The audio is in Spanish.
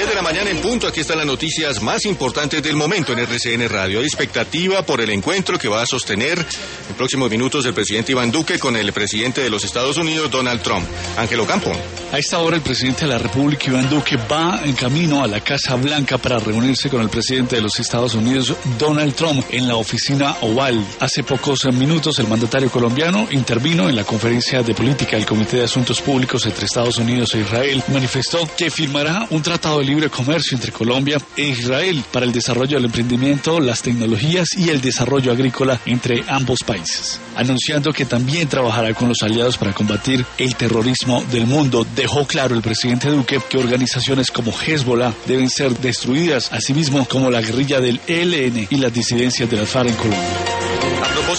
10 de la mañana en punto, aquí están las noticias más importantes del momento en RCN Radio. Hay expectativa por el encuentro que va a sostener en próximos minutos el presidente Iván Duque con el presidente de los Estados Unidos, Donald Trump. Ángelo Campo. A esta hora el presidente de la República, Iván Duque, va en camino a la Casa Blanca para reunirse con el presidente de los Estados Unidos, Donald Trump, en la oficina Oval. Hace pocos minutos el mandatario colombiano intervino en la conferencia de política del Comité de Asuntos Públicos entre Estados Unidos e Israel. Manifestó que firmará un tratado de libre comercio entre Colombia e Israel para el desarrollo del emprendimiento, las tecnologías y el desarrollo agrícola entre ambos países, anunciando que también trabajará con los aliados para combatir el terrorismo del mundo. Dejó claro el presidente Duque que organizaciones como Hezbollah deben ser destruidas, asimismo como la guerrilla del ELN y las disidencias de las FARC en Colombia.